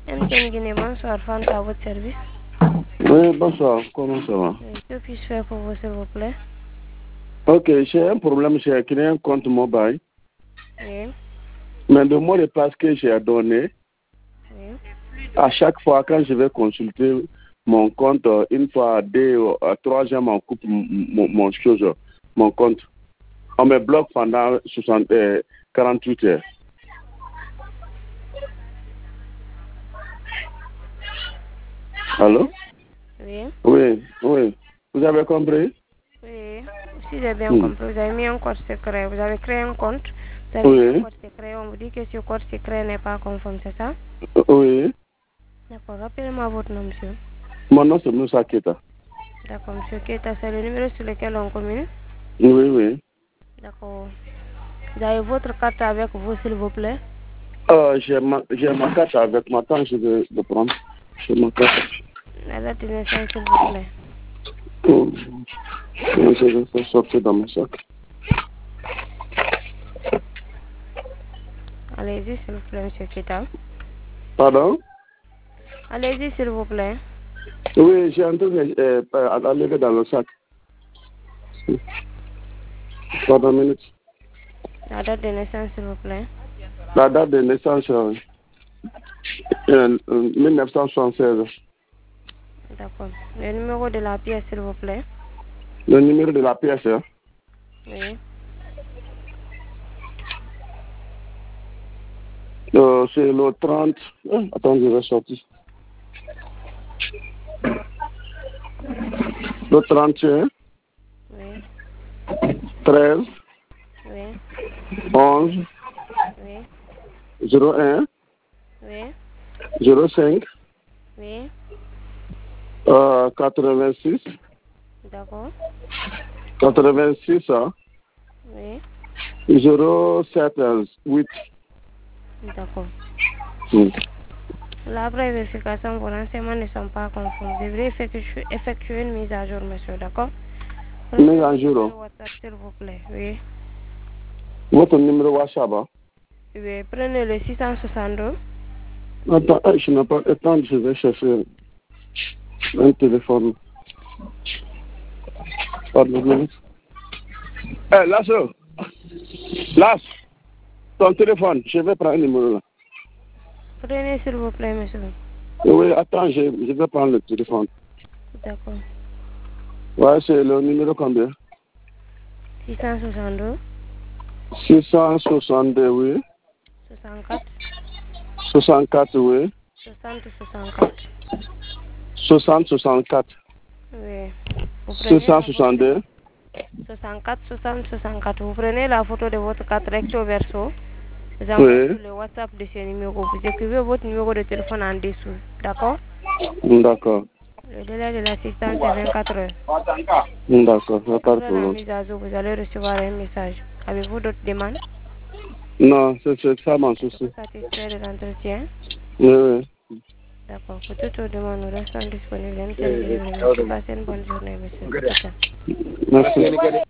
MTN Guinée, bonsoir, Fanta à votre service. Oui, bonsoir, comment ça va? Que puis-je faire pour vous, s'il vous plaît? Ok, j'ai un problème, j'ai créé un compte mobile. Oui. Mais le mot de passe que j'ai donné, Oui. à chaque fois quand je vais consulter mon compte, une fois à 2 ou à 3 ans, on coupe mon compte. On me bloque pendant 48 heures. Allô? Oui. Oui, oui. Vous avez compris? Oui. Si j'ai bien compris, vous avez mis un code secret. Vous avez créé un compte. Vous avez mis un code secret. On vous dit que ce code secret n'est pas conforme, c'est ça? Oui. D'accord. Rappelez-moi votre nom, monsieur. Mon nom, c'est Moussa Keta. D'accord, monsieur Keta, c'est le numéro sur lequel on communique? Oui, oui. D'accord. Vous avez votre carte avec vous, s'il vous plaît? J'ai ma carte avec moi. Attends, je vais le prendre. J'ai ma carte. La date de naissance, s'il vous plaît. Je vais sortir dans mon sac. Allez-y, s'il vous plaît, monsieur Keta. Pardon? Allez-y, s'il vous plaît. Oui, j'ai entendu aller dans le sac. Pardon, une minute. La date de naissance, s'il vous plaît. La date de naissance, 1976. D'accord. Le numéro de la pièce, s'il vous plaît. Le numéro de la pièce, Oui. c'est le 30. Attends, je vais sortir. Le 31. Oui. 13. Oui. 11. Oui. 01. Oui. 05. Oui. 86. D'accord. 86. Oui. 07. 8. D'accord. La vraie vérification, vos renseignements ne sont pas conformes. Vous devrez effectuer une mise à jour, monsieur, d'accord? Mise à jour. WhatsApp, s'il vous plaît. Oui. Votre numéro WhatsApp. Oui. Prenez le 662. Attends, je n'ai pas. Attends, je vais chercher un téléphone. Pardon. Lasse, ton téléphone, je vais prendre le numéro là. Prenez, s'il vous plaît, monsieur. Oui, attends, je vais prendre le téléphone. D'accord. Ouais, c'est le numéro combien? 662. 662, oui. 64. 64, oui. 60, 64. 60, 64. Oui. Vous prenez la photo de 662. 64, 60, 64. Vous prenez la photo de votre carte recto verso. Vous envoyez Oui. sur le WhatsApp de ce numéro. Vous écrivez votre numéro de téléphone en dessous. D'accord? D'accord. Le délai de l'assistance est 24 heures. D'accord, il n'y a pas de Après la problème. mise à jour, vous allez recevoir un message. Avez-vous d'autres demandes? Non, c'est ça mon souci. Êtes-vous satisfait de l'entretien? Oui, oui. D'accord. Pour toutes vos demandes, nous restons disponibles. Merci. Passez une bonne journée, monsieur. Merci.